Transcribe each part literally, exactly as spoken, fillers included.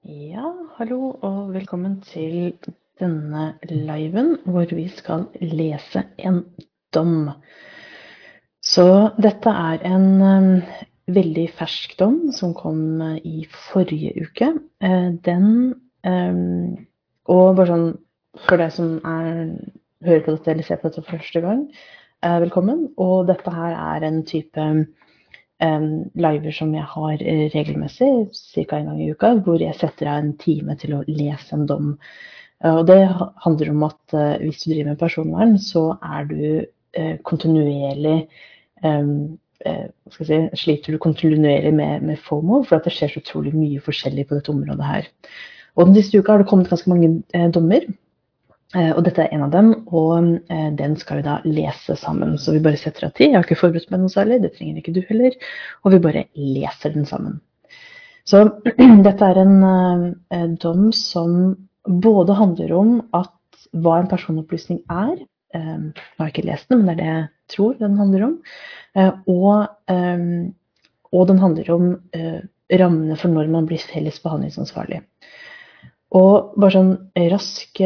Ja, hallo og velkommen til denne liven hvor vi skal lese en dom. Så dette er en um, veldig fersk dom som kom uh, i forrige uke. Uh, den, um, og bare sånn for deg som er, hører på dette eller ser på dette for første gang, uh, velkommen. Og dette her er en type um, liver som jeg har uh, regelmessig, cirka en gang i uka, hvor jeg setter av en time til å lese en dom. Uh, og det ha- handler om at uh, hvis du driver med personvern, så er du uh, kontinuerlig um, uh, hva skal jeg si, sliter du kontinuerlig med, med FOMO, for at det skjer så utrolig mye forskjellig på dette området her. Og den siste uka har det kommet ganske mange uh, dommer, Eh, og dette er en av dem, og eh, den skal vi da lese sammen. Så vi bare setter av tid. Jeg har ikke forberedt meg noe særlig, det trenger ikke du heller. Og vi bare leser den sammen. Så dette er en eh, dom som både handler om at hva en personopplysning er. Eh, nå har jeg ikke lest den, men det er det jeg tror den handler om. Eh, og, eh, og den handler om eh, rammene for når man blir felles behandlingsansvarlig. Og bare sånn rask,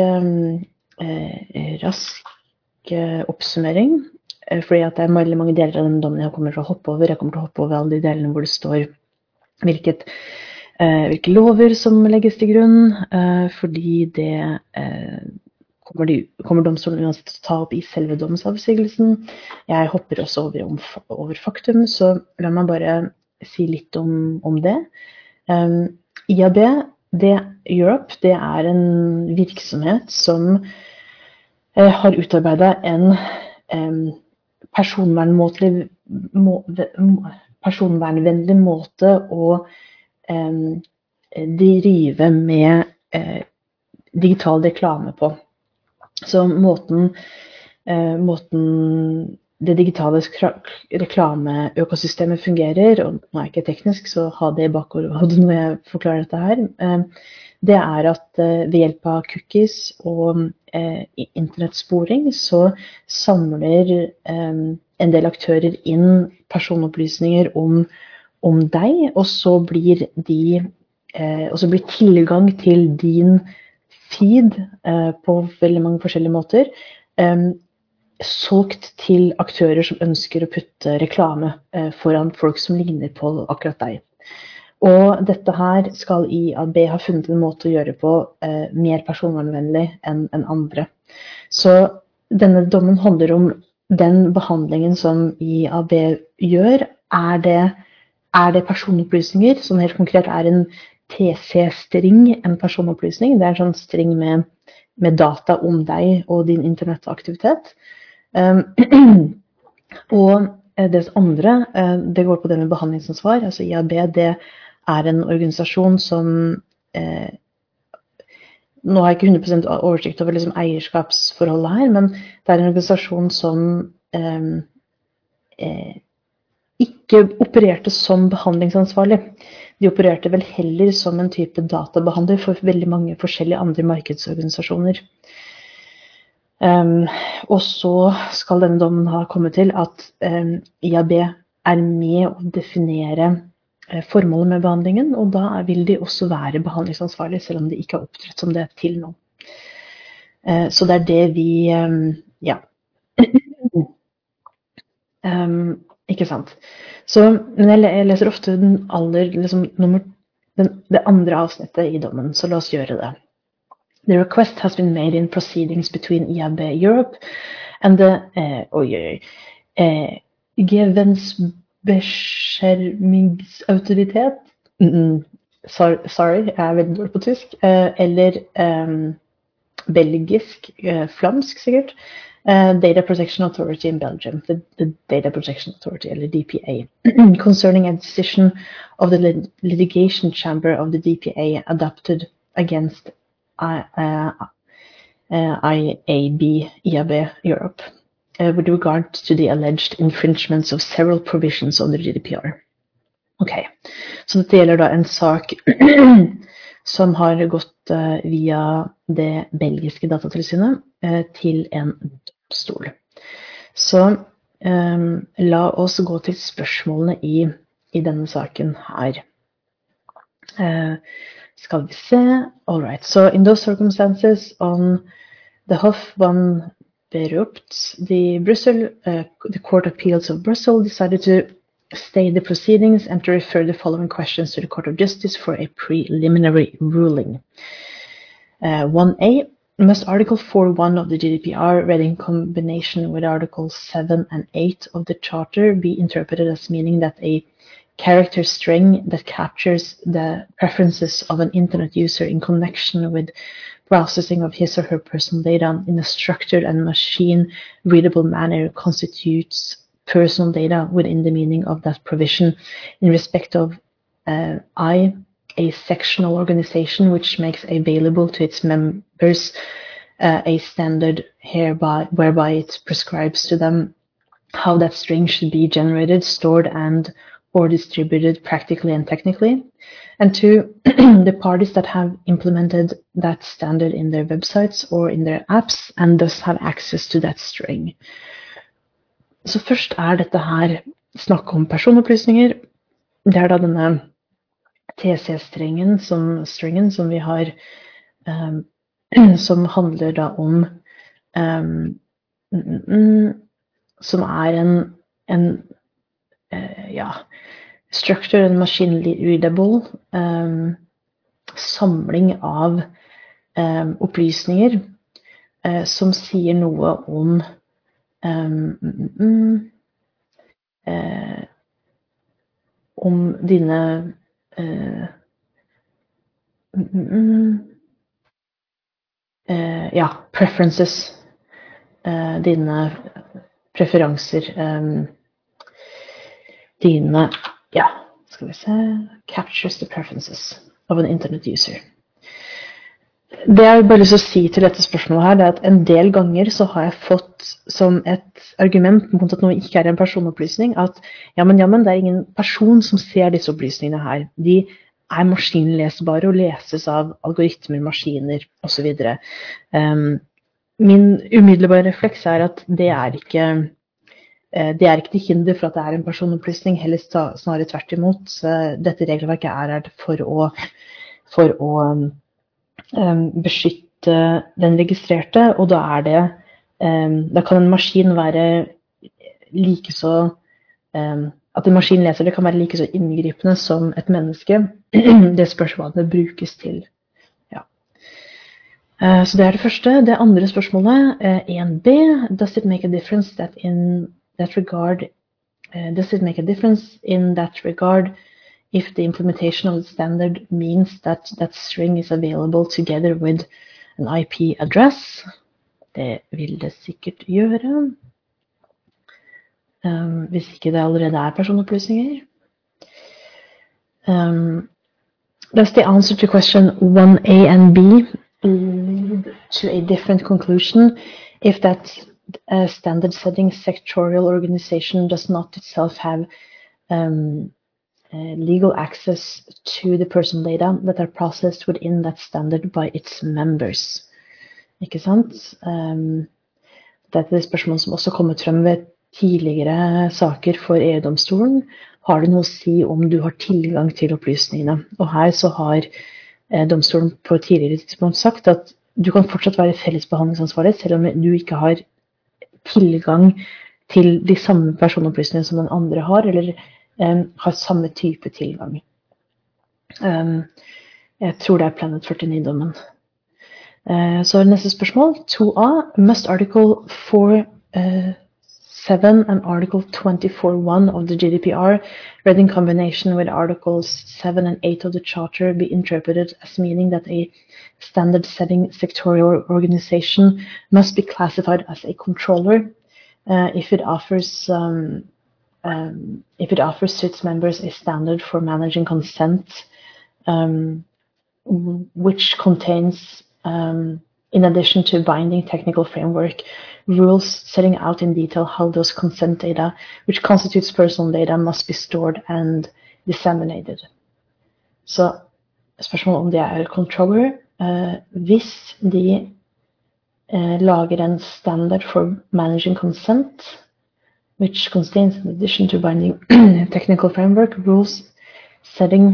eh, rask eh, oppsummering, eh, fordi at det er veldig mange deler av den dommen jeg kommer til å hoppe over. Jeg kommer til å hoppe over alle de delene hvor det står hvilket, eh, hvilke lover som legges til grunn, eh, fordi det eh, kommer, de, kommer domstolen uansett til å ta opp i selve domsavsigelsen. Jeg hopper også over, om, over faktum, så la meg bare si litt om, om det. Um, I A B det, Europe, det er en virksomhet som eh, har utarbeidet en eh, personvernmåtelig, må, personvernvennlig måte å eh, drive med eh, digital reklame på. Så måten, eh, måten det digitale reklameøkosystemet fungerer, og nå er jeg ikke teknisk, så ha det i bakhodet når jeg forklarer dette her, det er at ved hjelp av cookies og internettsporing så samler en del aktører inn personopplysninger om, om deg, og så blir de, og så blir tilgang til din feed på veldig mange forskjellige måter solgt til aktører som ønsker å putte reklame eh, foran folk som ligner på akkurat deg. Og dette her skal I A B ha funnet en måte å gjøre på eh, mer personvernvennlig enn en andre. Så denne dommen handler om den behandlingen som I A B gjør. Er det, er det personopplysninger, som helt konkret er en T C-string, en personopplysning? Det er en sånn string med, med data om deg og din internettaktivitet. Um, og det andre, det går på det med behandlingsansvar. Altså I A B, det er en organisasjon som eh, nå har jeg ikke hundre prosent oversikt over liksom eierskapsforholdet her, men det er en organisasjon som eh, eh, ikke opererte som behandlingsansvarlig. De opererte vel heller som en type databehandler for veldig mange forskjellige andre markedsorganisasjoner. Um, og så skal denne dommen ha kommet til at um, I A B er med å definere uh, formålet med behandlingen, og da vil de også være behandlingsansvarlig, selv om de ikke har opptrådt som det til nå. Uh, så det er det vi, um, ja. um, ikke sant. Så, men jeg, jeg leser ofte den aller, liksom, nummer, den, det andre avsnittet I dommen, så la oss gjøre det. The request has been made in proceedings between I A B Europe and the uh, oi, oi, uh, Gewensbeschermingsautoritet. Mm, sorry, sorry, jeg er veldig dårlig på tysk. Uh, eller um, belgisk, uh, flamsk sikkert. Uh, Data Protection Authority in Belgium, the, the Data Protection Authority, eller D P A, concerning a decision of the lit litigation chamber of the D P A adopted against I, uh, uh, I A B, I A B Europe, uh, with regard to the alleged infringements of several provisions of the G D P R. Ok, så dette gjelder da en sak som har gått uh, via det belgiske datatilsynet uh, til en domstol. Så um, la oss gå til spørsmålene i, i denne saken her. Uh, Skal vi se. All right. So in those circumstances, on the Hof van Berupt, the Brussels, uh, the Court of Appeals of Brussels decided to stay the proceedings and to refer the following questions to the Court of Justice for a preliminary ruling. Uh, one A, must Article four point one of the G D P R, read in combination with Articles seven and eight of the Charter, be interpreted as meaning that a character string that captures the preferences of an Internet user in connection with processing of his or her personal data in a structured and machine-readable manner constitutes personal data within the meaning of that provision in respect of uh, I, a sectional organization which makes available to its members uh, a standard hereby, whereby it prescribes to them how that string should be generated, stored, and or distributed practically and technically. And two, the parties that have implemented that standard in their websites or in their apps and thus have access to that string. Så først er dette her snakk om personopplysninger. Det er da denne T C-strengen som, stringen som vi har, um, som handler da om, um, mm, mm, som er en, en uh, ja, structured and machine readable um, samling av um, opplysninger uh, som sier noe om um, mm, uh, om dine uh, mm, uh, ja, preferences, uh, dine preferanser, um, dine, ja, skal vi se, captures the preferences of an internet user. Det jeg bare lyst til å si til dette spørsmålet her, det er at en del ganger så har jeg fått som et argument mot at noe ikke er en personopplysning, at ja, men, ja, men det er ingen person som ser disse opplysningene her. De er maskinlesbare og leses av algoritmer, maskiner og så videre. Um, min umiddelbare refleks er at det er ikke, uh, det er ikke til hinder for at det er en personopplysning, heller snarere tvert imot. Uh, dette regelverket er her for å, for å um, beskytte den registrerte, og da er det um, da kan en maskin være like så um, at en maskin leser det kan være like så inngripende som et menneske. Det spørs hva det brukes til. Ja. Uh, så det er det første. Det andre spørsmålet, uh, one B, does it make a difference that in that regard uh, does it make a difference in that regard if the implementation of the standard means that that string is available together with an I P address? Det vil det sikkert gjøre. Um, hvis ikke det allerede er personopplysninger. Um, does the answer to question one A and B lead to a different conclusion if that uh, standard setting sectorial organization does not itself have um, Uh, legal access to the personal data that are processed within that standard by its members. Ikke sant? Um, dette er et spørsmål som også kommet frem ved tidligere saker for E U-domstolen. Har det noe å si om du har tilgang til opplysningene? Og her så har eh, domstolen på et tidligere tidspunkt sagt at du kan fortsatt være fellesbehandlingsansvarlig selv om du ikke har tilgang til de samme personopplysningene som den andre har, eller Um, har samme type tilgang. Um, jeg tror det er Planet førtini-dommen. Uh, så neste spørsmål, two A. Must Article four point seven uh, and Article twenty-four point one of the G D P R, read in combination with Articles seven and eight of the Charter, be interpreted as meaning that a standard setting sectorial organization must be classified as a controller uh, if it offers um, Um, if it offers to its members a standard for managing consent, um, which contains, um, in addition to binding technical framework, rules setting out in detail how those consent data, which constitutes personal data, must be stored and disseminated. Så spørsmålet om det er controller, uh, hvis de uh, lager en standard for managing consent, which contains, in addition to binding technical framework, rules setting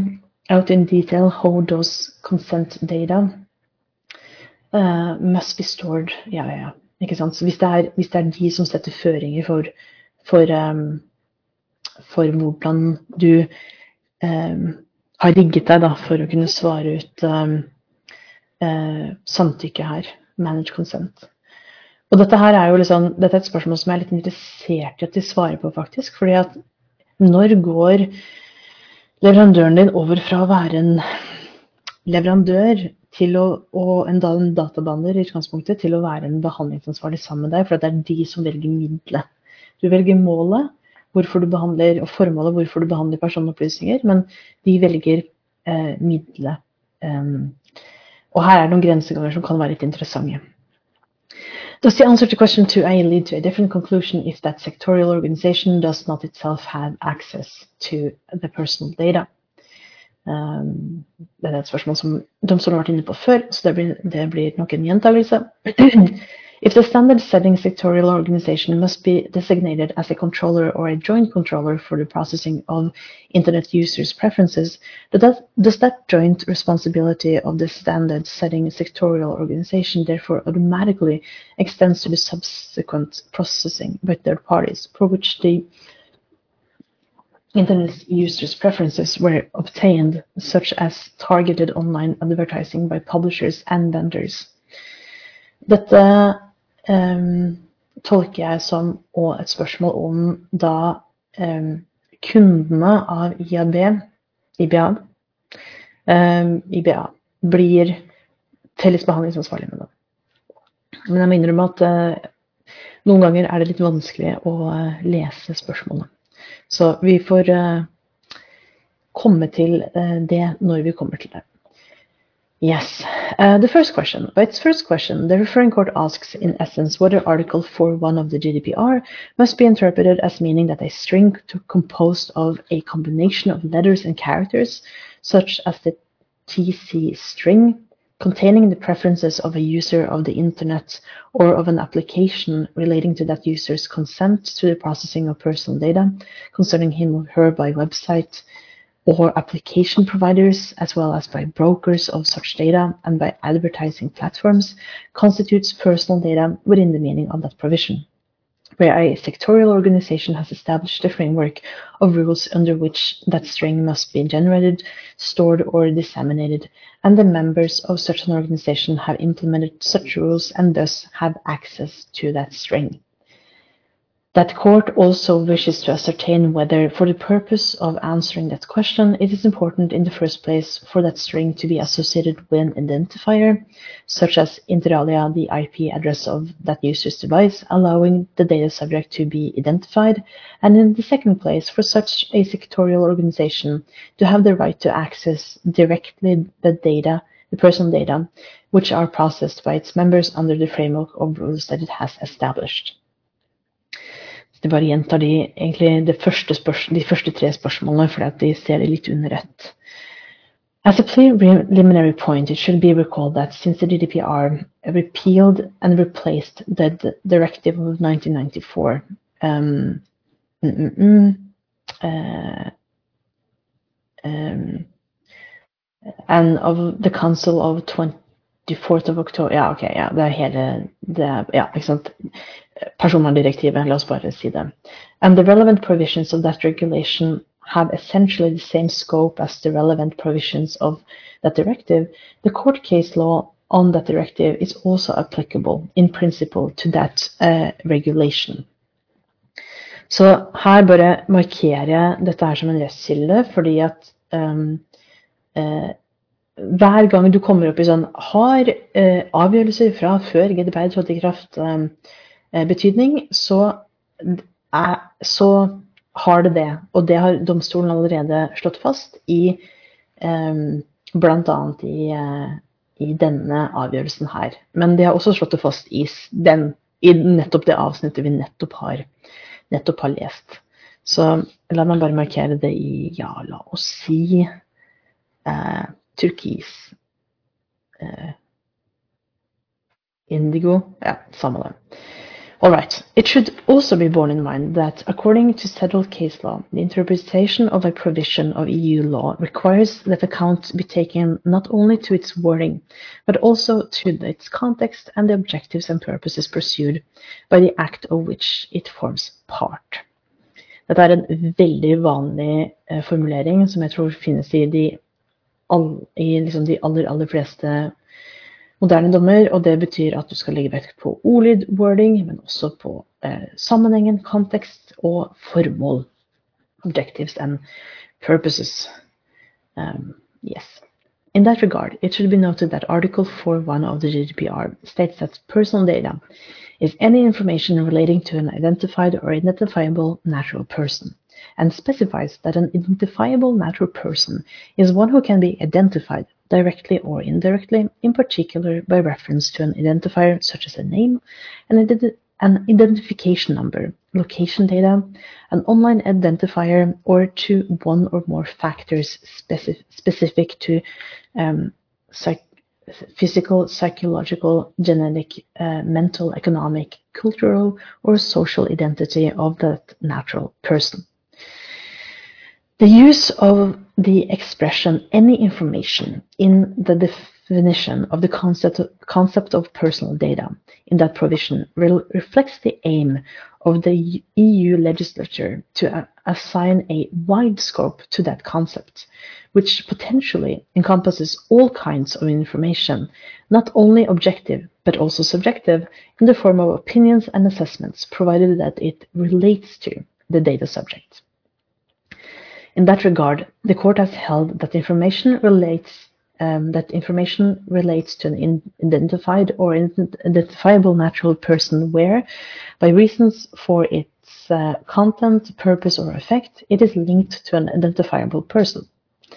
out in detail how those consent data uh, must be stored. Ja, ja, ja. Ikke sant? Så hvis det, er, hvis det er de som setter føringer for, for, um, for hvordan du um, har rigget deg da, for å kunne svare ut um, uh, samtykke her, manage consent. Og dette her er jo liksom, dette er et spørsmål som jeg er litt interessert i at de svarer på faktisk, fordi at når går leverandøren din over fra å være en leverandør til å, og en, en databehandler i utgangspunktet til å være en behandlingsansvarlig sammen med deg, for det er de som velger middelet. Du velger målet, hvorfor du behandler, og formålet hvorfor du behandler personopplysninger, men de velger eh, middelet. Um, og her er det noen grenseganger som kan være litt interessante. Does the answer to question two A lead to a different conclusion if that sectorial organization does not itself have access to the personal data? Um, det er et spørsmål som domstolen har vært inne på før, så det blir, det blir nok en gjentagelse. If the standard setting sectorial organization must be designated as a controller or a joint controller for the processing of internet users' preferences, does that, does that joint responsibility of the standard setting sectorial organization therefore automatically extends to the subsequent processing by third parties, for which the internet users' preferences were obtained, such as targeted online advertising by publishers and vendors? Dette um, tolker jeg som et spørsmål om da um, kundene av I A B, I B A, um, I B A blir felles behandlingsansvarlig med det. Men jeg må innrømme at uh, noen ganger er det litt vanskelig å uh, lese spørsmålet. Så vi får uh, komme til uh, det når vi kommer til det. Yes. Uh, the first question. By its first question, the referring court asks, in essence, whether Article four point one of the G D P R must be interpreted as meaning that a string composed of a combination of letters and characters, such as the T C string, containing the preferences of a user of the Internet or of an application relating to that user's consent to the processing of personal data concerning him or her by website or application providers, as well as by brokers of such data and by advertising platforms, constitutes personal data within the meaning of that provision, where a sectorial organization has established a framework of rules under which that string must be generated, stored, or disseminated, and the members of such an organization have implemented such rules and thus have access to that string. That court also wishes to ascertain whether, for the purpose of answering that question, it is important in the first place for that string to be associated with an identifier, such as inter alia the I P address of that user's device, allowing the data subject to be identified, and in the second place, for such a sectorial organization to have the right to access directly the data, the personal data, which are processed by its members under the framework of rules that it has established. Det bare gjentar de, egentlig det første spørs, de første tre spørsmålene, fordi at de ser det litt under ett. As a preliminary point, it should be recalled that since the G D P R repealed and replaced the Directive of nineteen ninety-four, um, mm, mm, mm, uh, um, and of the Council of twenty-fourth of October, ja, ok, ja, det er hele, det er, ja, ikke sant, personverndirektivet, la oss bare si det. And the relevant provisions of that regulation have essentially the same scope as the relevant provisions of that directive. The court case law on that directive is also applicable in principle to that uh, regulation. Så her bare markerer dette her som en rettskilde, fordi at um, uh, hver gang du kommer opp i sånn har uh, avgjørelser fra før G D P R trådte i kraft um, betydning, så, er, så har det det, og det har domstolen allerede slått fast i um, blant annet i, uh, i denne avgjørelsen her. Men det har også slått det fast i, den, i nettopp det avsnittet vi nettopp har, nettopp har lest. Så la meg bare markere det i, ja, la oss si uh, turkis, uh, indigo, ja, samme det. All right. It should also be borne in mind that according to settled case law, the interpretation of a provision of E U law requires that account be taken not only to its wording, but also to its context and the objectives and purposes pursued by the act of which it forms part. Dette er en veldig vanlig eh, formulering som jeg tror finnes i de, all, i liksom de aller, aller fleste moderne dommer, og det betyr at du skal legge vekt på ordlyd, wording, men også på eh, sammenhengen, kontekst og formål. Objectives and purposes. Um, yes. In that regard, it should be noted that Article four point one of the G D P R states that personal data is any information relating to an identified or identifiable natural person, and specifies that an identifiable natural person is one who can be identified directly or indirectly, in particular by reference to an identifier such as a name, an, ident an identification number, location data, an online identifier, or to one or more factors specific, specific to um, psych physical, psychological, genetic, uh, mental, economic, cultural, or social identity of that natural person. The use of the expression any information in the definition of the concept of, concept of personal data in that provision re reflects the aim of the E U legislature to uh, assign a wide scope to that concept, which potentially encompasses all kinds of information, not only objective but also subjective, in the form of opinions and assessments, provided that it relates to the data subject. In that regard, the court has held that information relates um, that information relates to an identified or identifiable natural person where, by reasons for its uh, content, purpose, or effect, it is linked to an identifiable person.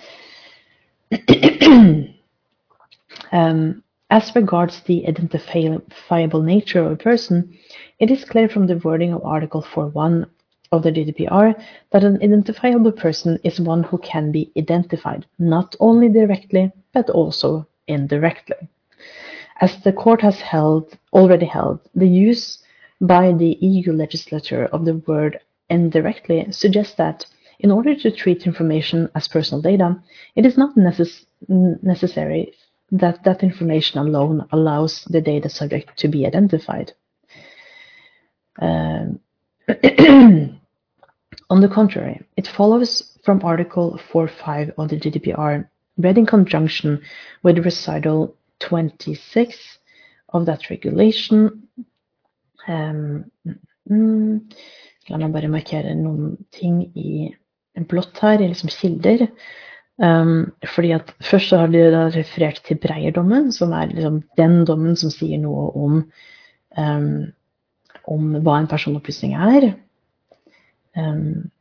um, as regards the identifiable nature of a person, it is clear from the wording of Article four point one of the G D P R that an identifiable person is one who can be identified, not only directly, but also indirectly. As the court has held, already held, the use by the E U legislature of the word indirectly suggests that in order to treat information as personal data, it is not necess necessary that that information alone allows the data subject to be identified. Um, On the contrary, it follows from Article four point five of the G D P R, read in conjunction with recital twenty-six of that regulation. Um, mm, la meg bare markere noen ting i blått her, i liksom kilder. Um, fordi at først så har de da referert til Breyer-dommen, som er liksom den dommen som sier noe om, um, om hva en personopplysning er. Um,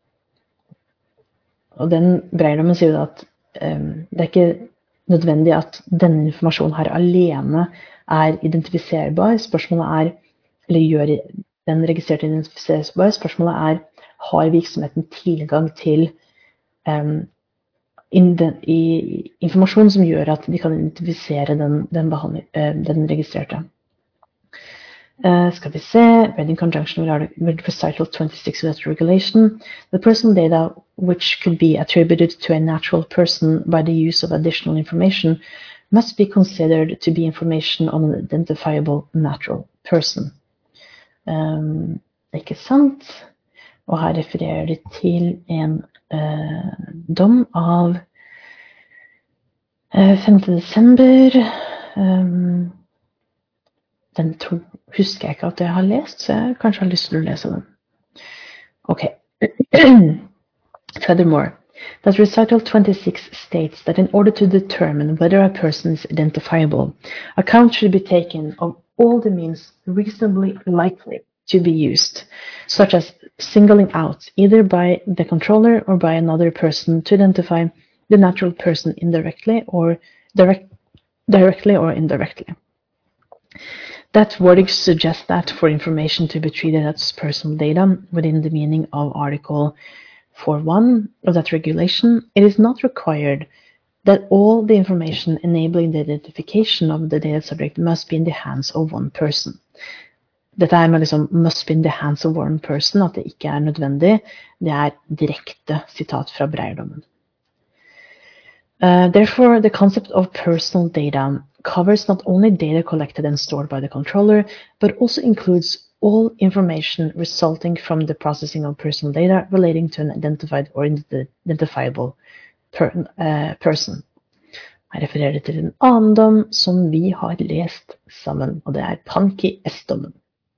og den Breyer-dommen sier jo at um, det er ikke nødvendig at denne informasjonen her alene er identifiserbar. Spørsmålet er, eller gjør den registrerte identifiserbar, spørsmålet er, har virksomheten tilgang til um, in den, i, informasjon som gjør at de kan identifisere den, den, uh, den registrerte. Uh, skal vi se, read in conjunction with, with recital twenty-six of that regulation, the personal data which could be attributed to a natural person by the use of additional information must be considered to be information on an identifiable natural person. Um, ikke sant? Og her refererer de til en uh, dom av uh, femte desember. Um, den to husker jeg ikke at jeg har lest, så jeg kanskje har lyst til å lese den. Okay. Furthermore, that recital twenty-six states that in order to determine whether a person is identifiable, account should be taken of all the means reasonably likely to be used, such as singling out either by the controller or by another person to identify the natural person indirectly or direct, directly or indirectly. That wording suggests that for information to be treated as personal data within the meaning of Article four point one of that regulation, it is not required that all the information enabling the identification of the data subject must be in the hands of one person. dette er med liksom must be in the hands of one person, at det ikke er nødvendig. Det er direkte sitat fra Breyer-dommen. Uh, therefore, the concept of personal data covers not only data collected and stored by the controller, but also includes all information resulting from the processing of personal data relating to an identified or identifiable per, uh, person. Jeg refererer til en annen dom som vi har lest sammen, og det er Pankey S-dommen.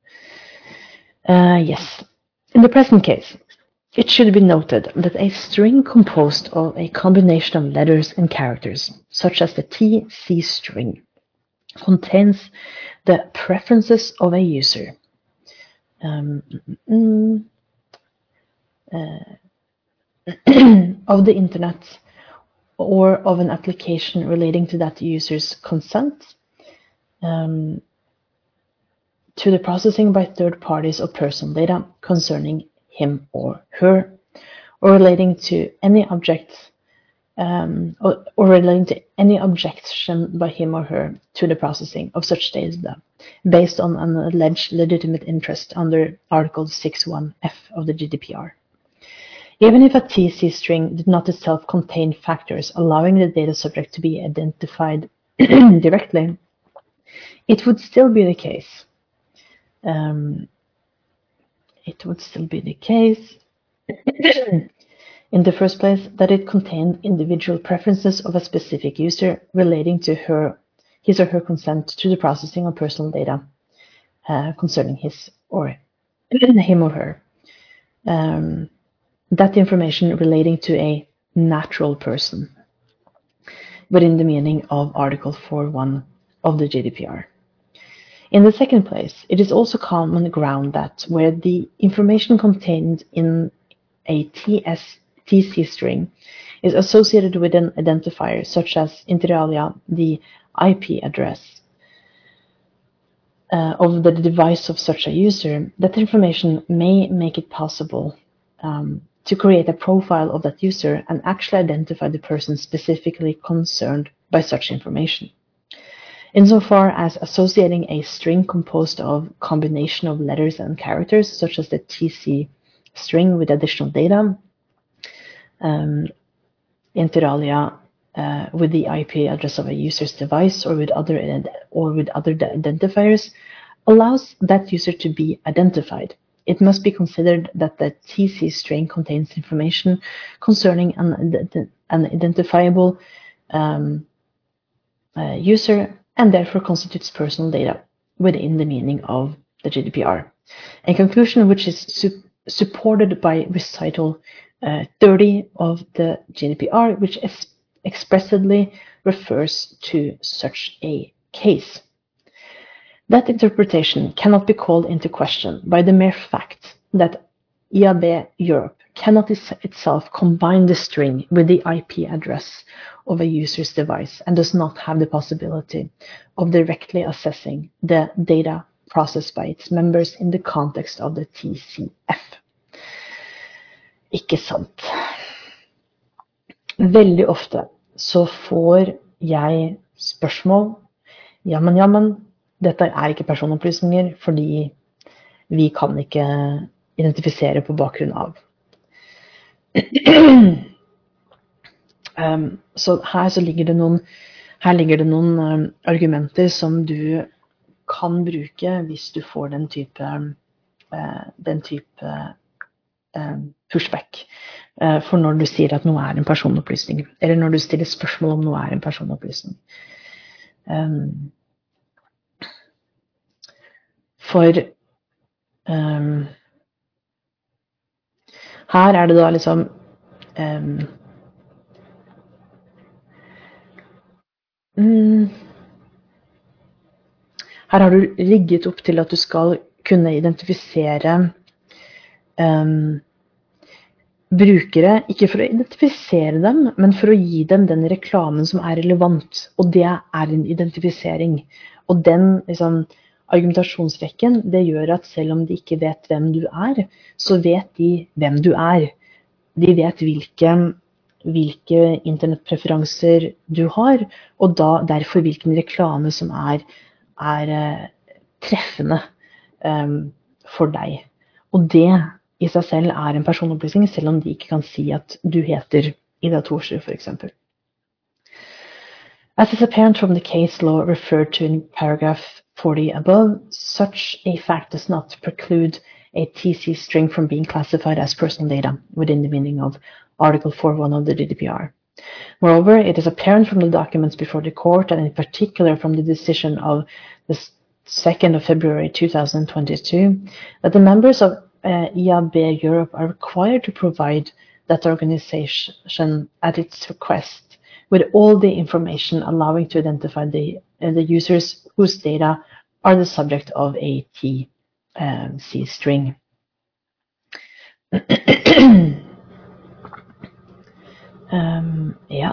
Uh, yes. In the present case, it should be noted that a string composed of a combination of letters and characters, such as the T C string, contains the preferences of a user. Um, mm, uh, of the internet or of an application relating to that user's consent, um, to the processing by third parties of personal data concerning him or her, or relating to any object, um, or, or relating to any objection by him or her to the processing of such data, based on an alleged legitimate interest under Article six one F of the G D P R. Even if a T C string did not itself contain factors allowing the data subject to be identified directly, it would still be the case. Um, it would still be the case in the first place that it contained individual preferences of a specific user relating to her, his or her consent to the processing of personal data uh, concerning his or him or her. Um, that information relating to a natural person within the meaning of Article four point one of the G D P R. In the second place, it is also common ground that where the information contained in a T S, T C string is associated with an identifier, such as inter alia the I P address uh, of the device of such a user, that information may make it possible um, to create a profile of that user and actually identify the person specifically concerned by such information. Insofar as associating a string composed of combination of letters and characters, such as the T C string with additional data, um, inter alia uh, with the I P address of a user's device or with other or with other identifiers, allows that user to be identified. It must be considered that the T C string contains information concerning an, an identifiable um, uh, user and therefore constitutes personal data within the meaning of the G D P R. A conclusion which is su- supported by recital uh, thirty of the G D P R, which es- expressly refers to such a case. That interpretation cannot be called into question by the mere fact that I A B Europe cannot is- itself combine the string with the I P address of a user's device and does not have the possibility of directly assessing the data processed by its members in the context of the T C F. Ikke sant. Veldig ofte så får jeg spørsmål, jammen, jammen, dette er ikke personopplysninger fordi vi kan ikke identifisere på bakgrunn av. um, så her så ligger det noen, her ligger det noen um, argumenter som du kan bruke hvis du får den type, uh, den type uh, pushback. Uh, for når du sier at noe er en personopplysning, eller når du stiller spørsmål om noe er en personopplysning. Um, For um, her er det da liksom um, mm, her har du rigget opp til at du skal kunne identifisere um, brukere, ikke for å identifisere dem, men for å gi dem den reklamen som er relevant, og det er en identifisering. Og den liksom argumentasjonsrekken, det gjør at selv om de ikke vet hvem du er, så vet de hvem du er. De vet hvilke, hvilke internettpreferanser du har, og da, derfor hvilken reklame som er, er uh, treffende um, for deg. Og det i seg selv er en personopplysning, selv om de ikke kan si at du heter Ida Thorsrud, for eksempel. As is apparent from the case law referred to in paragraph forty above, such a fact does not preclude a T C string from being classified as personal data within the meaning of Article four point one of the G D P R. Moreover, it is apparent from the documents before the court, and in particular from the decision of the second of February two thousand twenty-two, that the members of uh, I A B Europe are required to provide that organization at its request with all the information allowing to identify the, uh, the users whose data are the subject of a T C string. um, yeah.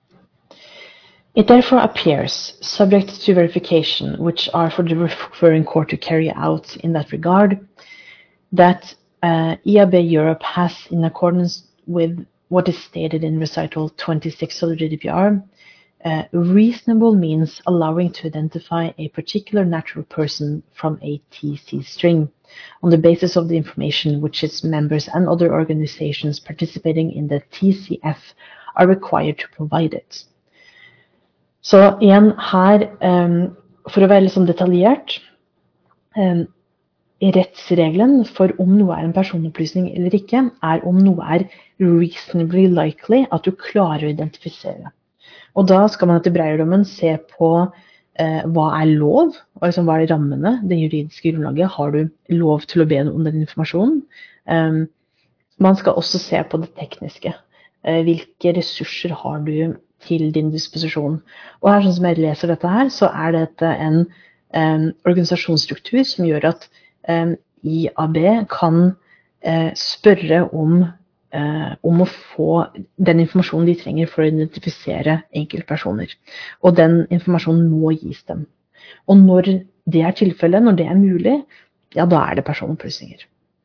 It therefore appears, subject to verification, which are for the referring court to carry out in that regard, that uh, I A B Europe has, in accordance with what is stated in recital twenty-six of the G D P R, uh, reasonable means allowing to identify a particular natural person from a T C string on the basis of the information which its members and other organizations participating in the T C F are required to provide it. Så igjen her, um, for å være litt sånn detaljert, um, rettsregelen for om noe er en personopplysning eller ikke, er om noe er reasonably likely at du klarer å identifisere. Og da skal man etter Breierdommen se på eh, hva er lov, og liksom, hva er rammene, det juridiske grunnlaget, har du lov til å be om den informasjonen. Um, man skal også se på det tekniske. Uh, hvilke ressurser har du til din disposisjon? Og her, sånn som jeg leser dette her, så er dette en um, organisasjonsstruktur som gjør at Um, I A B kan uh, spørre om, uh, om å få den informasjonen de trenger for å identifisere enkeltpersoner. Og den informasjonen må gis dem. Og når det er tilfellet, når det er mulig, ja, da er det personopplysninger.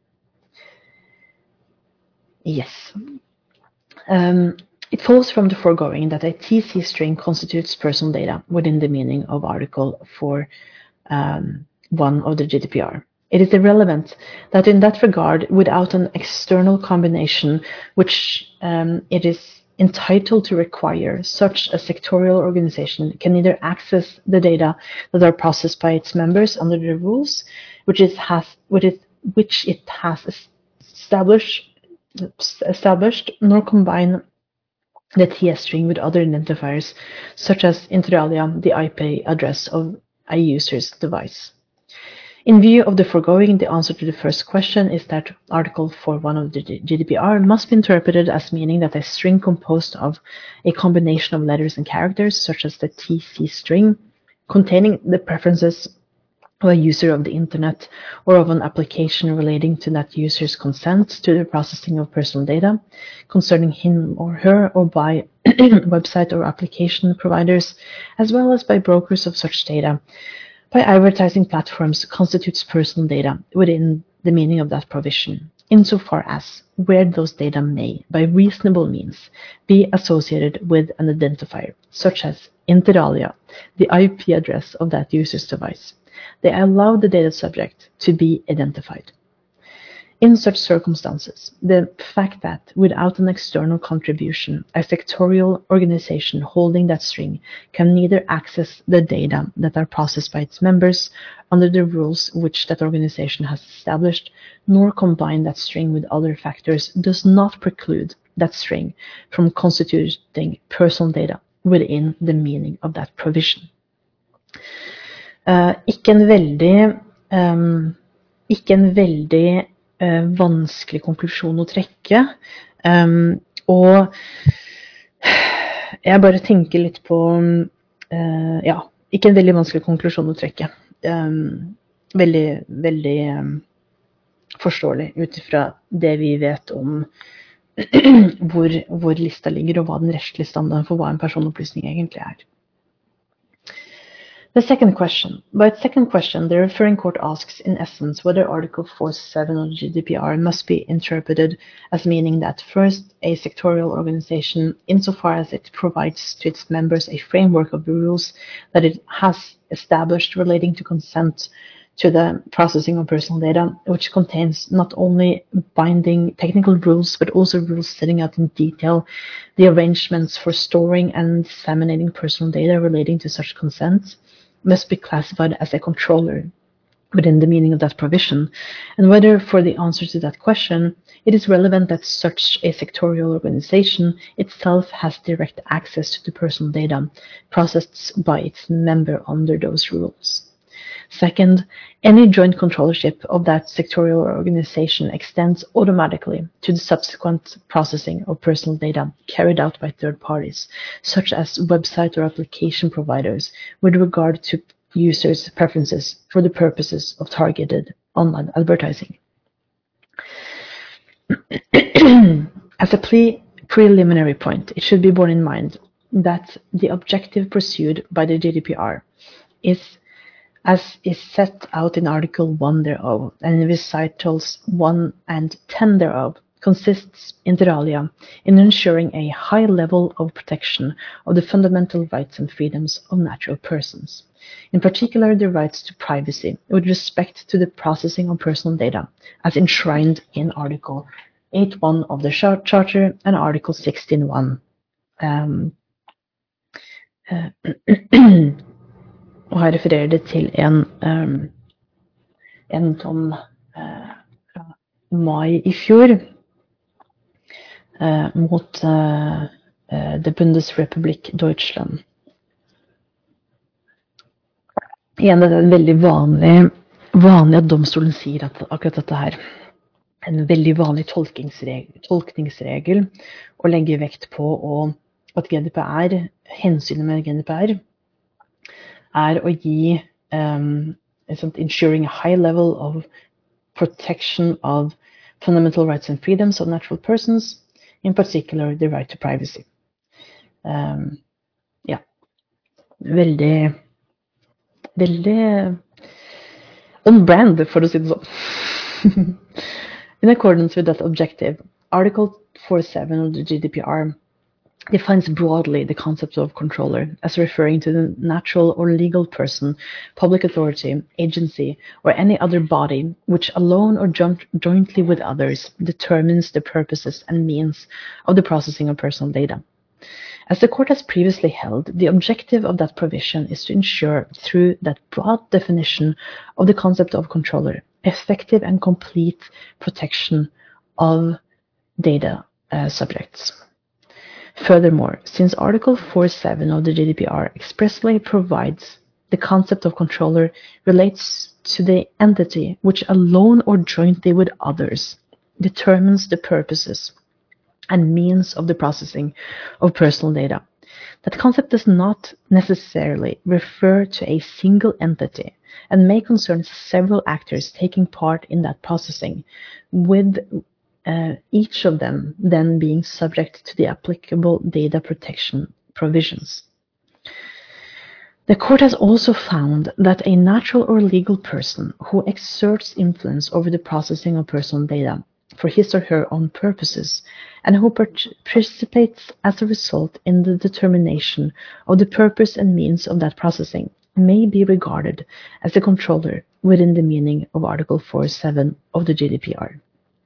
Yes. Um, it follows from the foregoing that a T C string constitutes personal data within the meaning of Article four point one um, of the G D P R. It is irrelevant that in that regard, without an external combination which um, it is entitled to require, such a sectorial organization can neither access the data that are processed by its members under the rules which it has, which it, which it has established, established, nor combine the T S string with other identifiers, such as inter alia the I P address of a user's device. In view of the foregoing, the answer to the first question is that Article four point one of the G D P R must be interpreted as meaning that a string composed of a combination of letters and characters, such as the T C string, containing the preferences of a user of the Internet or of an application relating to that user's consent to the processing of personal data concerning him or her, or by website or application providers, as well as by brokers of such data, by advertising platforms, constitutes personal data within the meaning of that provision, insofar as where those data may, by reasonable means, be associated with an identifier, such as inter alia, the I P address of that user's device. They allow the data subject to be identified. In such circumstances, the fact that, without an external contribution, a sectorial organization holding that string can neither access the data that are processed by its members under the rules which that organization has established, nor combine that string with other factors, does not preclude that string from constituting personal data within the meaning of that provision. Uh, ikke en veldig, um, ikke en veldig Uh, vanskelig konklusjon å trekke, um, og jeg bare tenker litt på uh, ja, ikke en veldig vanskelig konklusjon å trekke, um, veldig, veldig um, forståelig utifra det vi vet om hvor, hvor lista ligger og hva den rettslige standarden for hva en personopplysning egentlig er. The second question. By its second question, the referring court asks, in essence, whether Article four point seven of the G D P R must be interpreted as meaning that, first, a sectorial organization, insofar as it provides to its members a framework of the rules that it has established relating to consent to the processing of personal data, which contains not only binding technical rules, but also rules setting out in detail the arrangements for storing and disseminating personal data relating to such consent, must be classified as a controller within the meaning of that provision, and whether for the answer to that question, it is relevant that such a sectorial organization itself has direct access to the personal data processed by its member under those rules. Second, any joint controllership of that sectorial organization extends automatically to the subsequent processing of personal data carried out by third parties, such as website or application providers, with regard to users' preferences for the purposes of targeted online advertising. As a pre- preliminary point, it should be borne in mind that the objective pursued by the G D P R is, as is set out in Article one thereof, and in recitals one and ten thereof, consists, inter alia, in ensuring a high level of protection of the fundamental rights and freedoms of natural persons, in particular the rights to privacy with respect to the processing of personal data, as enshrined in Article eight point one of the Charter and Article sixteen point one. Um, uh, og her refererer det til en, um, en dom uh, fra mai i fjor uh, mot uh, uh, the Bundesrepublik Deutschland. Igjen, det er en veldig vanlig, vanlig at domstolen sier at akkurat dette her. En veldig vanlig tolkningsregel, tolkningsregel å legge vekt på og at G D P R, hensynet med G D P R, er å gi um, ensuring a high level of protection of fundamental rights and freedoms of natural persons, in particular the right to privacy. Um, ja, veldig, veldig on brand, for å si det sånn. In accordance with that objective, Article four point seven of the G D P R defines broadly the concept of controller as referring to the natural or legal person, public authority, agency, or any other body which alone or joint, jointly with others determines the purposes and means of the processing of personal data. As the court has previously held, the objective of that provision is to ensure, through that broad definition of the concept of controller, effective and complete protection of data uh, subjects. Furthermore, since Article four point seven of the G D P R expressly provides the concept of controller relates to the entity which alone or jointly with others determines the purposes and means of the processing of personal data. That concept does not necessarily refer to a single entity and may concern several actors taking part in that processing, with uh, each of them then being subject to the applicable data protection provisions. The court has also found that a natural or legal person who exerts influence over the processing of personal data for his or her own purposes, and who participates as a result in the determination of the purpose and means of that processing, may be regarded as a controller within the meaning of Article four point seven of the G D P R.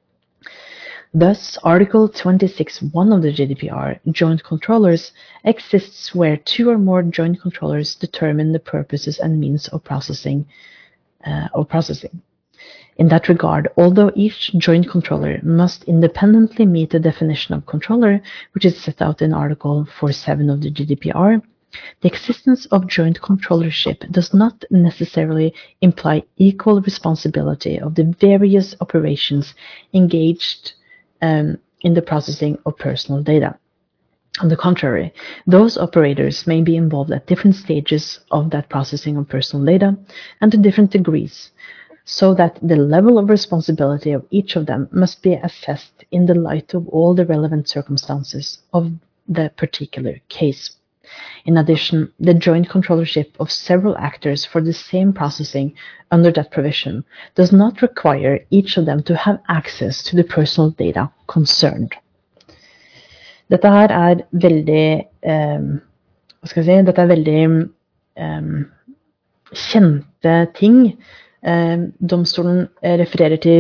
Thus, Article twenty-six point one of the G D P R, joint controllers, exists where two or more joint controllers determine the purposes and means of processing. Uh, of processing. In that regard, although each joint controller must independently meet the definition of controller, which is set out in Article four point seven of the G D P R, the existence of joint controllership does not necessarily imply equal responsibility of the various operations engaged um, in the processing of personal data. On the contrary, those operators may be involved at different stages of that processing of personal data and to different degrees, so that the level of responsibility of each of them must be assessed in the light of all the relevant circumstances of the particular case. In addition, the joint controllership of several actors for the same processing under that provision does not require each of them to have access to the personal data concerned. Dette her er veldig, um, hva skal jeg si, dette er veldig um, kjente ting Domstolen refererer til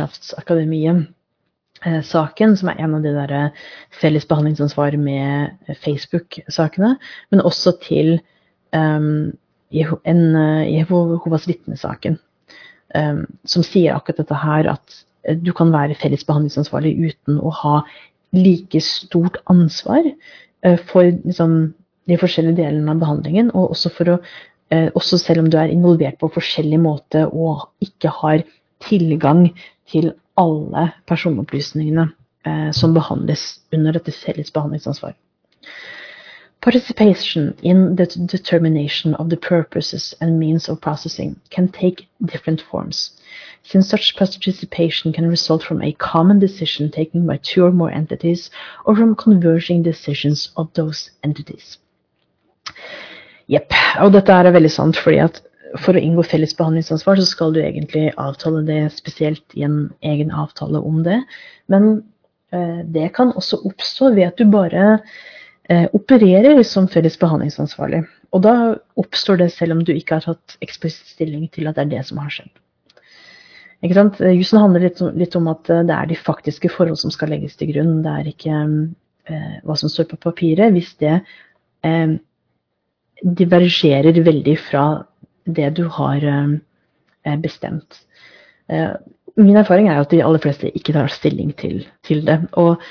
Vitenskapsakademiet-saken, som er en av de der felles behandlingsansvar med Facebook-sakene, men også til um, en Jehovas vitnesaken, um, som sier akkurat dette her, at du kan være felles behandlingsansvarlig uten å ha like stort ansvar uh, for liksom, de forskjellige delene av behandlingen, og også for å Eh, også selv om du er involvert på forskjellig måte og ikke har tilgang til alle personopplysningene eh, som behandles under dette felles behandlingsansvar. Participation in the determination of the purposes and means of processing can take different forms, since such participation can result from a common decision taken by two or more entities or from converging decisions of those entities. Jepp, og dette er veldig sant, fordi at for å inngå felles behandlingsansvar så skal du egentlig avtale det spesielt i en egen avtale om det, men eh, det kan også oppstå ved at du bare eh, opererer som felles behandlingsansvarlig, og da oppstår det selv om du ikke har tatt eksplisitt stilling til at det er det som har skjedd. Ikke sant? Jussen handler litt, litt om at det er de faktiske forhold som skal legges til grunn, det er ikke eh, hva som står på papiret, hvis det eh, divergerer veldig fra det du har eh, bestemt. Eh, min erfaring er jo at de aller fleste ikke tar stilling til, til det, og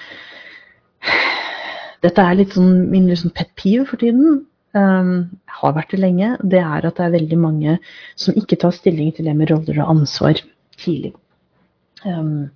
dette er litt sånn min liksom pet peeve for tiden, um, har vært det lenge, det er at det er veldig mange som ikke tar stilling til det med roller og ansvar tidlig. Um,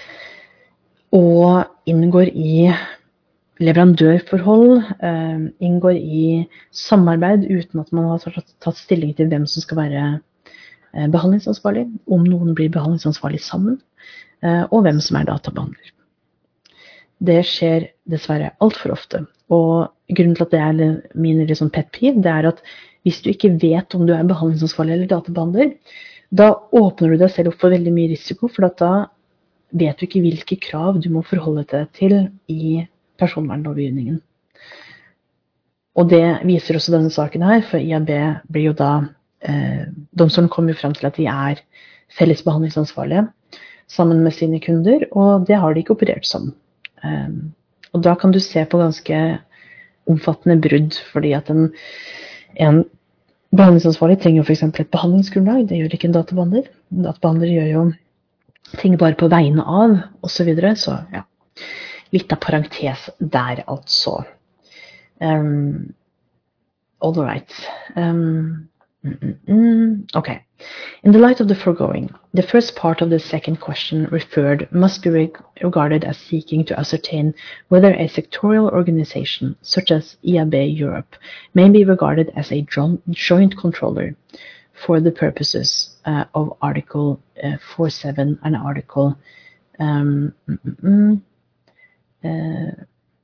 og inngår i leverandørforhold, eh, inngår i samarbeid uten at man har tatt, tatt stilling til hvem som skal være eh, behandlingsansvarlig, om noen blir behandlingsansvarlig sammen, eh, og hvem som er databehandler. Det skjer dessverre alt for ofte, og grunnen til at det er min liksom pet peeve, det er at hvis du ikke vet om du er behandlingsansvarlig eller databehandler, da åpner du deg selv opp for veldig mye risiko, for da vet du ikke hvilke krav du må forholde deg til i personvernlovgivningen. Og det viser også denne saken her, for I A B blir jo da, eh, domstolen kommer jo frem til at de er felles behandlingsansvarlige sammen med sine kunder, og det har de ikke operert som. Eh, og da kan du se på ganske omfattende brudd, fordi at en, en behandlingsansvarlig trenger jo for eksempel et behandlingsgrunnlag, det gjør ikke en databehandler. En databehandler gjør jo ting bare på vegne av, og så videre, så ja. Litt av parentes der, altså. Um, all right. Um, mm, mm, mm, okay. In the light of the foregoing, the first part of the second question referred must be reg regarded as seeking to ascertain whether a sectorial organization, such as I A B Europe, may be regarded as a joint controller for the purposes uh, of Article uh, four seven and Article um, mm, mm, Uh,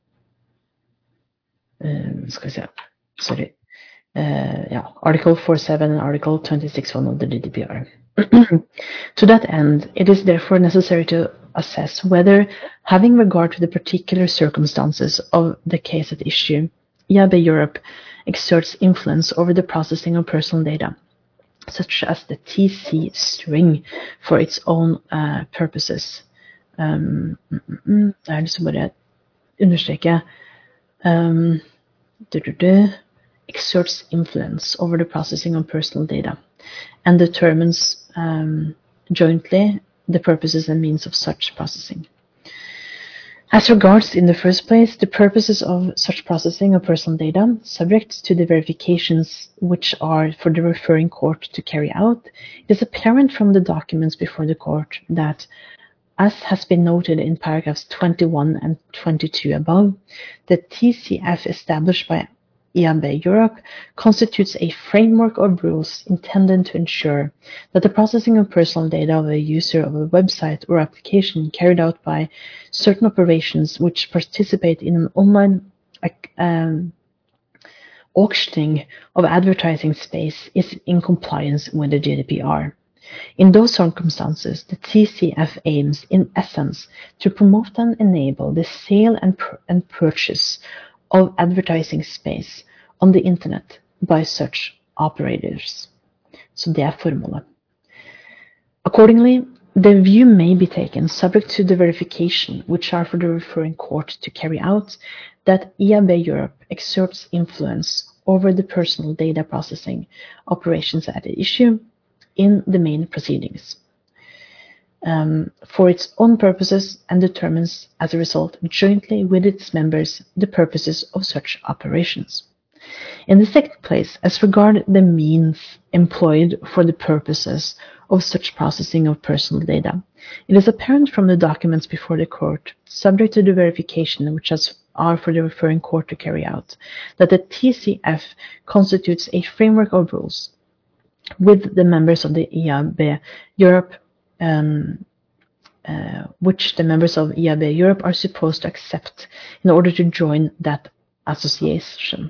uh, skal vi se, sorry, uh, yeah, Article four seven and Article twenty-six one of the G D P R. To that end, it is therefore necessary to assess whether, having regard to the particular circumstances of the case at issue, I A B Europe exerts influence over the processing of personal data, such as the T C string, for its own uh, purposes. Um, mm, mm, jeg har lyst til å bare understreke um, du, du, du, exerts influence over the processing of personal data and determines um, jointly the purposes and means of such processing. As regards, in the first place, the purposes of such processing of personal data, subject to the verifications which are for the referring court to carry out, it is apparent from the documents before the court that, as has been noted in paragraphs twenty-one and twenty-two above, the T C F established by I A B Europe constitutes a framework of rules intended to ensure that the processing of personal data of a user of a website or application carried out by certain operations which participate in an online um, auctioning of advertising space is in compliance with the G D P R. In those circumstances, the T C F aims, in essence, to promote and enable the sale and, pr and purchase of advertising space on the internet by such operators. Så det er formålet. Accordingly, the view may be taken, subject to the verification, which are for the referring court to carry out, that I A B Europe exerts influence over the personal data processing operations at issue in the main proceedings um, for its own purposes and determines, as a result, jointly with its members, the purposes of such operations. In the second place, as regard the means employed for the purposes of such processing of personal data, it is apparent from the documents before the court, subject to the verification which has, are for the referring court to carry out, that the T C F constitutes a framework of rules with the members of the I A B Europe, um, uh, which the members of I A B Europe are supposed to accept in order to join that association.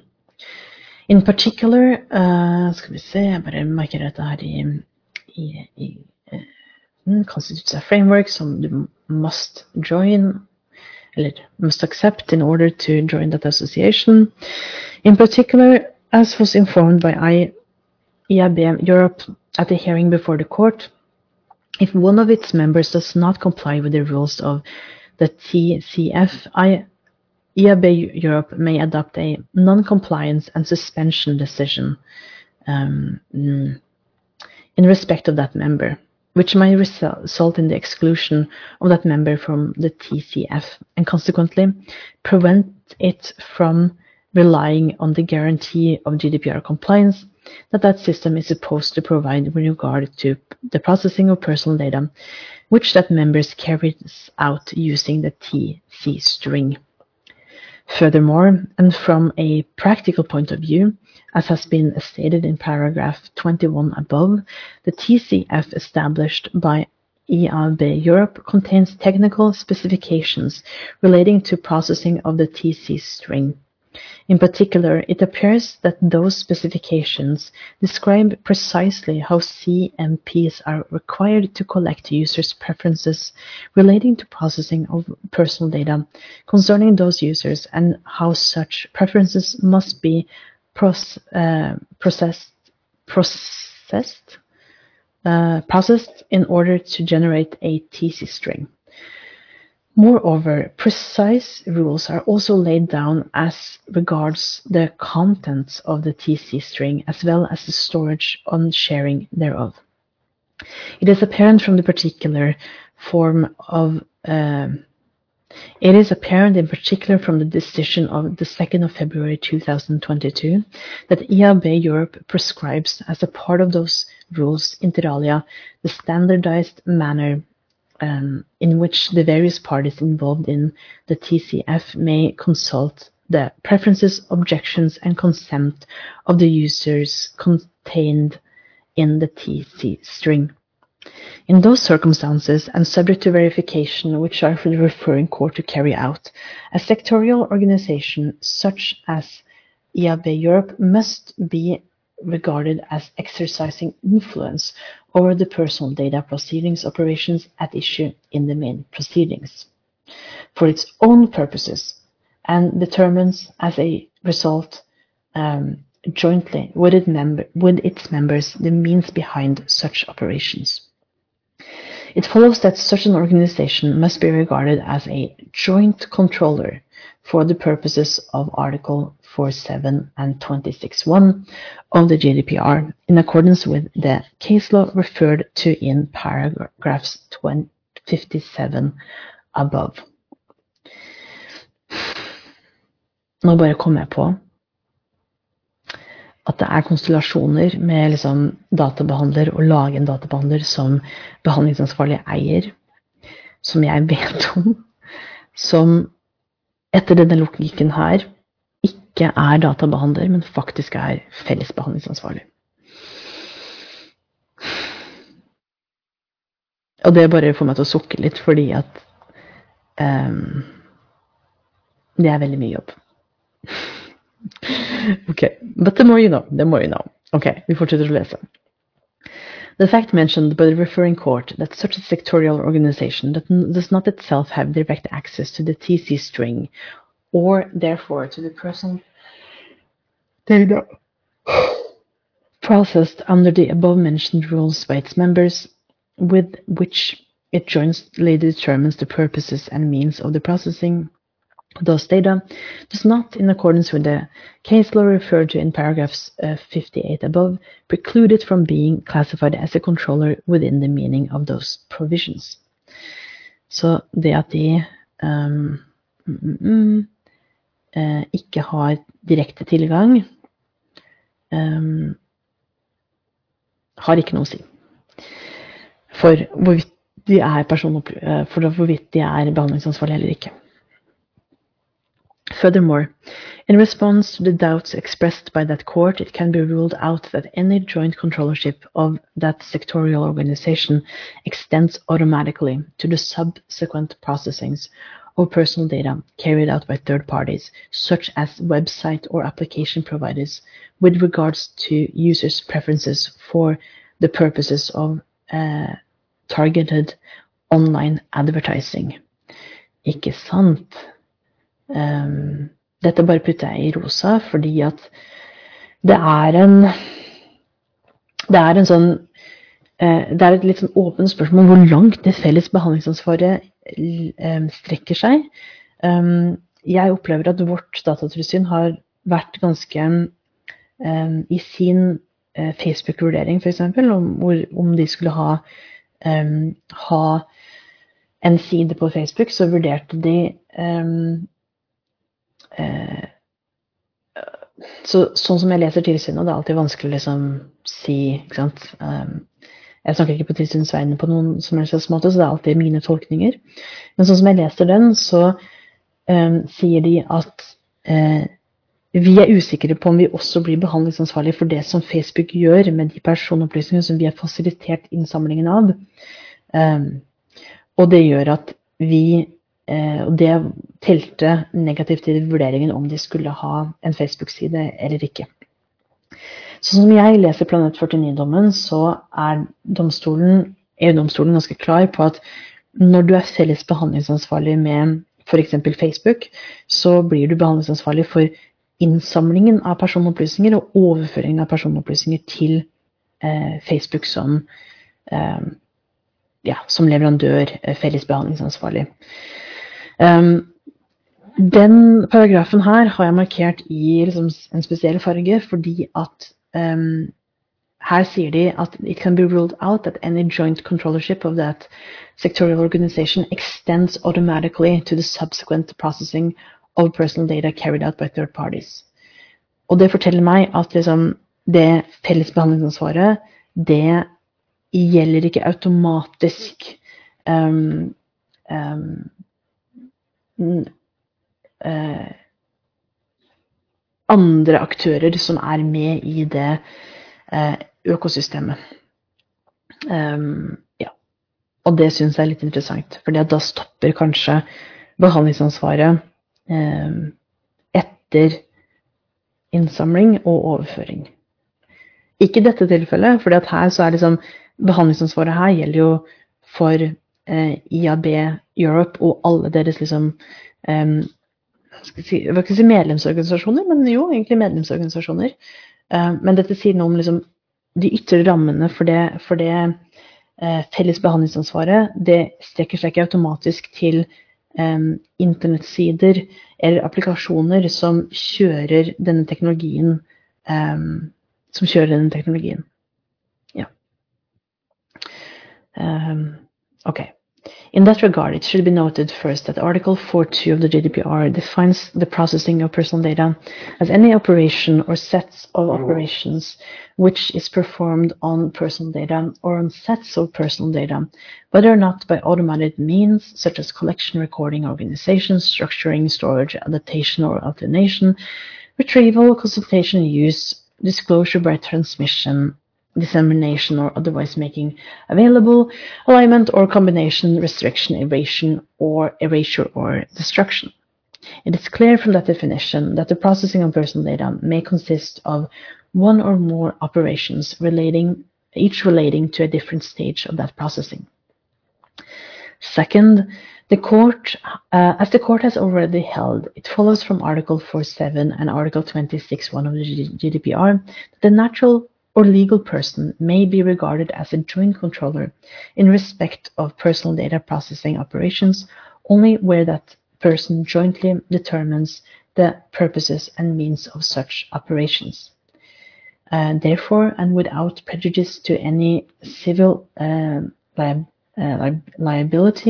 In particular, uh, skal vi se, jeg bare markerer dette her i, i, i uh, constitutes a framework som du must join, eller must accept in order to join that association. In particular, as was informed by I A B Europe at the hearing before the court, if one of its members does not comply with the rules of the T C F, I I A B Europe may adopt a non-compliance and suspension decision um, in respect of that member, which may result in the exclusion of that member from the T C F and consequently prevent it from relying on the guarantee of G D P R compliance that that system is supposed to provide with regard to the processing of personal data, which that member carries out using the T C string. Furthermore, and from a practical point of view, as has been stated in paragraph twenty-one above, the T C F established by I A B Europe contains technical specifications relating to processing of the T C string. In particular, it appears that those specifications describe precisely how C M Ps are required to collect users' preferences relating to processing of personal data concerning those users and how such preferences must be proce- uh, processed, processed, uh, processed in order to generate a T C string. Moreover, precise rules are also laid down as regards the contents of the T C string as well as the storage and sharing thereof. It is apparent from the particular form of uh, it is apparent in particular from the decision of the second of February two thousand twenty-two that I A B Europe prescribes as a part of those rules inter alia the standardized manner Um, in which the various parties involved in the T C F may consult the preferences, objections, and consent of the users contained in the T C string. In those circumstances, and subject to verification, which are for the referring court to carry out, a sectorial organization such as I A B Europe must be regarded as exercising influence over the personal data proceedings operations at issue in the main proceedings for its own purposes and determines as a result um, jointly with, it member, with its members the means behind such operations. It follows that such an organization must be regarded as a joint controller for the purposes of Article forty-seven and twenty-six point one of the G D P R in accordance with the case law referred to in paragraphs fifty-seven above. Nå bare kom jeg på at det er konstellasjoner med liksom databehandler og lage en databehandler som behandlingsansvarlig eier, som jeg vet om, som etter denne logikken her ikke er databehandler, men faktisk er felles behandlingsansvarlig. Og det bare får meg til å sukke litt, fordi at um, det er veldig mye jobb. Okay, but the more you know, the more you know. Okay, vi fortsetter å lese. The fact mentioned by the referring court that such a sectorial organization that does not itself have direct access to the T C string or therefore to the personal data processed under the above mentioned rules by its members with which it jointly determines the purposes and means of the processing of those data does not, in accordance with the case law referred to in paragraphs uh, fifty-eight above, preclude it from being classified as a controller within the meaning of those provisions. Så det at de um, mm, mm, uh, ikke har direkte tilgang, um, har ikke noe å si for hvorvidt de er personopply- for hvorvidt de er behandlingsansvarlige eller ikke. Furthermore, in response to the doubts expressed by that court, it can be ruled out that any joint controllership of that sectorial organization extends automatically to the subsequent processings of personal data carried out by third parties, such as website or application providers, with regards to users' preferences for the purposes of uh, targeted online advertising. Ikke sant? Um, dette bare putter jeg i rosa, fordi at det er en det er en sånn uh, det er et litt sånn åpent spørsmål hvor langt det felles behandlingsansvaret um, strekker seg. Um, jeg opplever at vårt datatilsyn har vært ganske um, i sin uh, Facebook-vurdering for eksempel, om, hvor, om de skulle ha um, ha en side på Facebook, så vurderte de um, uh, så, sånn som jeg leser tilsynet, og det er alltid vanskelig å liksom si, ikke sant? Um, jeg snakker ikke på tilsynets vegne på noen som helst måte, så det er alltid mine tolkninger. Men sånn som jeg leser den, så um, sier de at uh, vi er usikre på om vi også blir behandlingsansvarlige for det som Facebook gjør med de personopplysningene som vi har fasilitert innsamlingen av. Um, og det gjør at vi Eh, og det telte negativt i vurderingen om de skulle ha en Facebook-side eller ikke. Så som jeg leser Planet førtini-dommen, så er domstolen, E U-domstolen ganske klar på at når du er felles behandlingsansvarlig med for eksempel Facebook, så blir du behandlingsansvarlig for innsamlingen av personopplysninger og overføringen av personopplysninger til eh, Facebook som, eh, ja, som leverandør, eh, felles behandlingsansvarlig. Um, den paragrafen her har jeg markert i liksom, en spesiell farge, fordi at um, her sier de at it can be ruled out that any joint controllership of that sectorial organization extends automatically to the subsequent processing of personal data carried out by third parties. Og det forteller meg at liksom, det felles behandlingsansvaret, det gjelder ikke automatisk um, um, Uh, andre aktører som er med i det uh, økosystemet. Um, ja. Og det synes jeg er litt interessant, fordi da stopper kanskje behandlingsansvaret um, etter innsamling og overføring. Ikke i dette tilfellet, fordi at her så er liksom, behandlingsansvaret her gjelder jo for I A B Europe og alle deres liksom, um, skal jeg si, jeg vil ikke si medlemsorganisasjoner, men jo, egentlig medlemsorganisasjoner. Uh, men dette sier noe om liksom, de ytre rammene for det, for det uh, felles behandlingsansvaret. Det strekker seg ikke automatisk til um, internettsider eller applikasjoner som kjører denne teknologien, um, som kjører denne teknologien. Ja. Um, okay. In that regard, it should be noted first that Article four point two of the G D P R defines the processing of personal data as any operation or sets of operations which is performed on personal data or on sets of personal data, whether or not by automated means such as collection, recording, organization, structuring, storage, adaptation or alternation, retrieval, consultation, use, disclosure by transmission, dissemination or otherwise making available, alignment or combination, restriction, evasion, or erasure or destruction. It is clear from that definition that the processing of personal data may consist of one or more operations relating, each relating to a different stage of that processing. Second, the court, uh, as the court has already held, it follows from Article four point seven and Article twenty-six point one of the G D P R that the natural or legal person may be regarded as a joint controller in respect of personal data processing operations only where that person jointly determines the purposes and means of such operations. Uh, therefore, and without prejudice to any civil uh, li uh, li liability,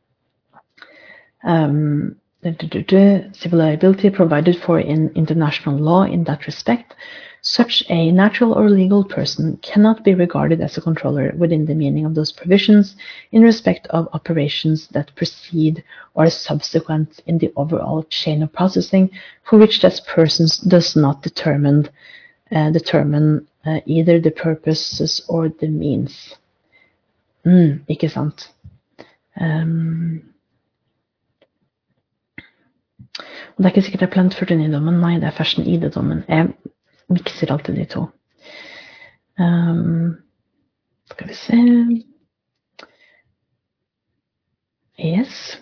um, the, the, the civil liability provided for in international law in that respect, such a natural or legal person cannot be regarded as a controller within the meaning of those provisions in respect of operations that precede or are subsequent in the overall chain of processing for which that person does not determine Uh, determine uh, either the purposes or the means. Mm, ikke sant? Um, og det er ikke sikkert det er Plant førtini-dommen, nei, det er Fashion I D-dommen. Jeg mikser alltid de to. Um, skal vi se. Yes.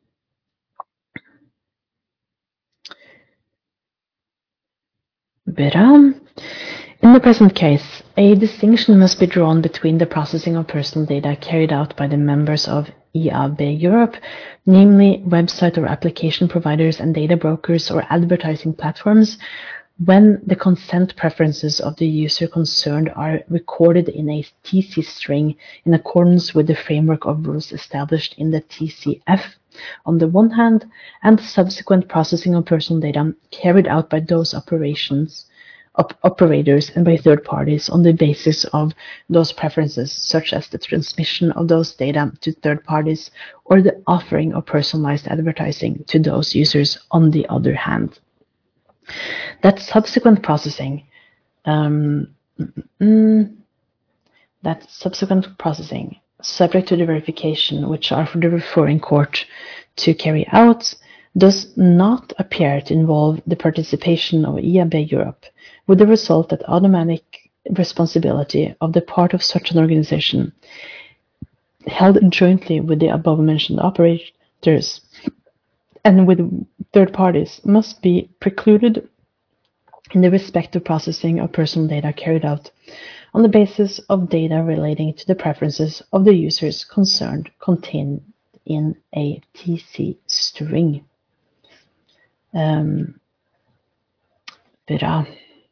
Bra. In the present case, a distinction must be drawn between the processing of personal data carried out by the members of I A B Europe, namely website or application providers and data brokers or advertising platforms, when the consent preferences of the user concerned are recorded in a T C string in accordance with the framework of rules established in the T C F, on the one hand, and the subsequent processing of personal data carried out by those operations Op operators and by third parties on the basis of those preferences, such as the transmission of those data to third parties or the offering of personalized advertising to those users on the other hand. That subsequent processing, um, mm, that subsequent processing, subject to the verification which are for the referring court to carry out, does not appear to involve the participation of I A B Europe, with the result that automatic responsibility of the part of such an organization held jointly with the above-mentioned operators and with third parties must be precluded in the respect of processing of personal data carried out on the basis of data relating to the preferences of the users concerned contained in a T C string. Um, bra.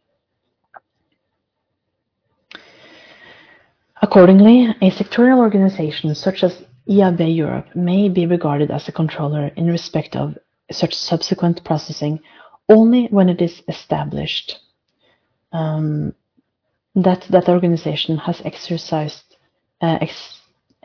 Accordingly, a sectorial organization such as I A B Europe may be regarded as a controller in respect of such subsequent processing only when it is established um, that that organization has exercised, uh, ex,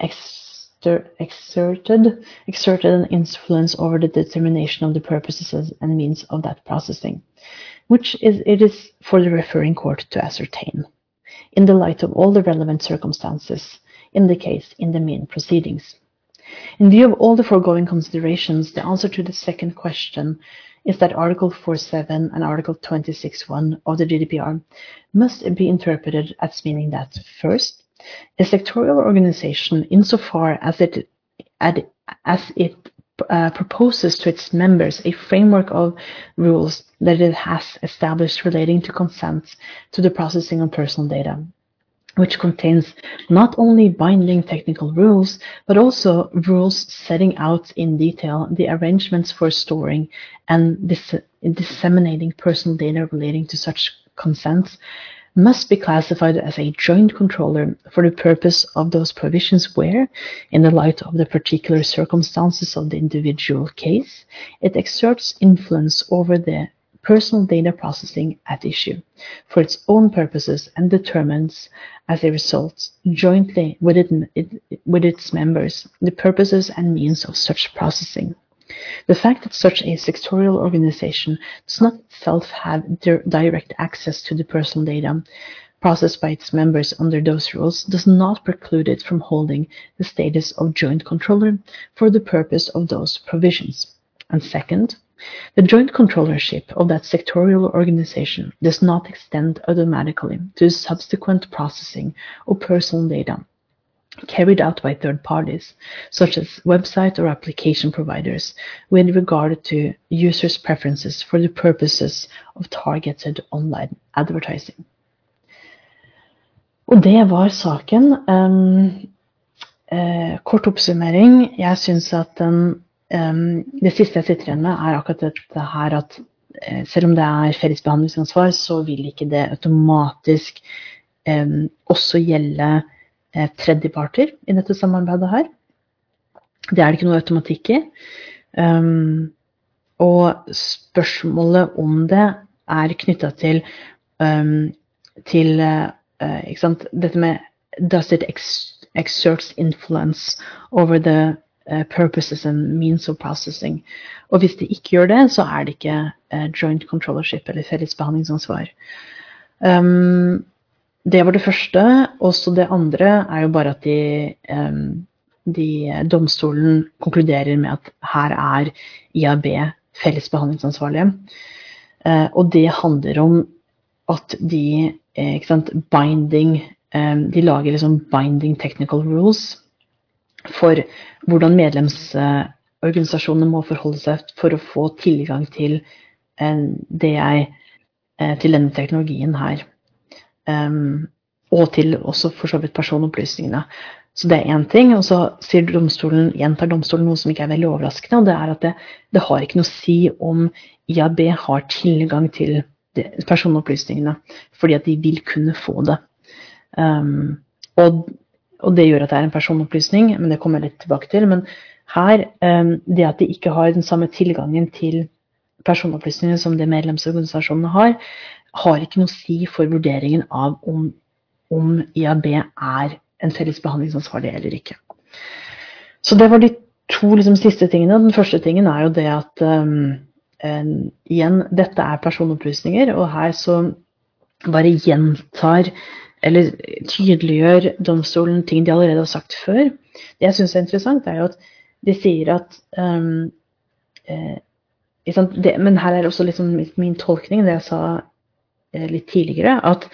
exter, exerted, exerted an influence over the determination of the purposes and means of that processing, which is it is for the referring court to ascertain, in the light of all the relevant circumstances in the case in the main proceedings. In view of all the foregoing considerations, the answer to the second question is that Article four point seven and Article twenty-six point one of the G D P R must be interpreted as meaning that, first, a sectorial organization, insofar as it, as it uh, proposes to its members a framework of rules that it has established relating to consent to the processing of personal data, which contains not only binding technical rules, but also rules setting out in detail the arrangements for storing and dis disseminating personal data relating to such consents, must be classified as a joint controller for the purpose of those provisions where, in the light of the particular circumstances of the individual case, it exerts influence over the personal data processing at issue for its own purposes and determines, as a result, jointly with, it, it, with its members, the purposes and means of such processing. The fact that such a sectorial organization does not itself have di direct access to the personal data processed by its members under those rules does not preclude it from holding the status of joint controller for the purpose of those provisions. And second, the joint controllership of that sectorial organization does not extend automatically to the subsequent processing of personal data carried out by third parties, such as website or application providers, with regard to users' preferences for the purposes of targeted online advertising. Og det var saken. Um, eh, kort oppsummering. Jeg synes at den, um, det siste jeg sitter igjen med er akkurat dette her at eh, selv om det er felles behandlingsansvar, så vil ikke det automatisk um, også gjelde eh, tredjeparter i dette samarbeidet her. Det er det ikke noe automatikk i. Um, og spørsmålet om det er knyttet til, um, til uh, ikke sant? Dette med does it ex exerts influence over the uh, purposes and means of processing. Og hvis det ikke gjør det, så er det ikke uh, joint controllership eller felles behandlingsansvar. Um, det var det første. Også det andre er jo bare at de um, de, domstolen konkluderer med at her er I A B felles behandlingsansvarlige. Eh, og det handler om at de, eh, ikke sant, binding, eh, de lager liksom binding technical rules for hvordan medlemsorganisasjonene må forholde seg for å få tilgang til eh, det jeg, eh, til denne teknologien her. Um, og til også for så vidt personopplysningene. Så det er en ting, og så sier domstolen, gjentar domstolen noe som ikke er veldig overraskende, og det er at det, det har ikke noe å si om I A B har tilgang til det, personopplysningene, fordi at de vil kunne få det. Um, og, og det gjør at det er en personopplysning, men det kommer jeg litt tilbake til. Men her, um, det at de ikke har den samme tilgangen til personopplysninger som det medlemsorganisasjonene har, har ikke noe å si for vurderingen av om, om I A B er en felles behandlingsansvarlig eller ikke. Så det var de to liksom, siste tingene. Den første tingen er jo det at um, en, igjen, dette er personopplysninger, og her så bare gjentar eller tydeliggjør domstolen ting de allerede har sagt før. Det jeg synes er interessant er jo at de sier at um, eh, det, men her er også liksom min tolkning, det jeg sa eh, litt tidligere, at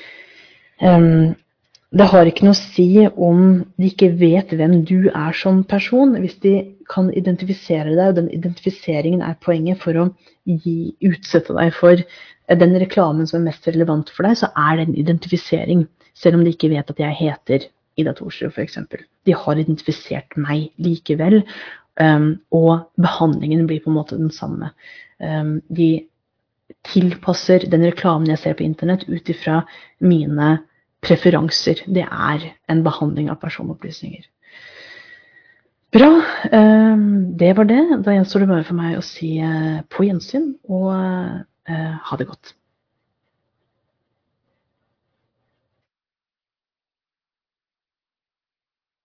um, det har ikke noe å si om de ikke vet hvem du er som person, hvis de kan identifisere deg, og den identifiseringen er poenget for å gi, utsette deg for den reklamen som er mest relevant for deg, så er det en identifisering, selv om de ikke vet at jeg heter Ida Thorsrud for eksempel. De har identifisert meg likevel, um, og behandlingen blir på en måte den samme. Um, de tilpasser den reklamen jeg ser på internett ut ifra mine preferanser. Det er en behandling av personopplysninger. Bra, det var det. Da gjenstår det bare for meg å si på gjensyn og ha det godt.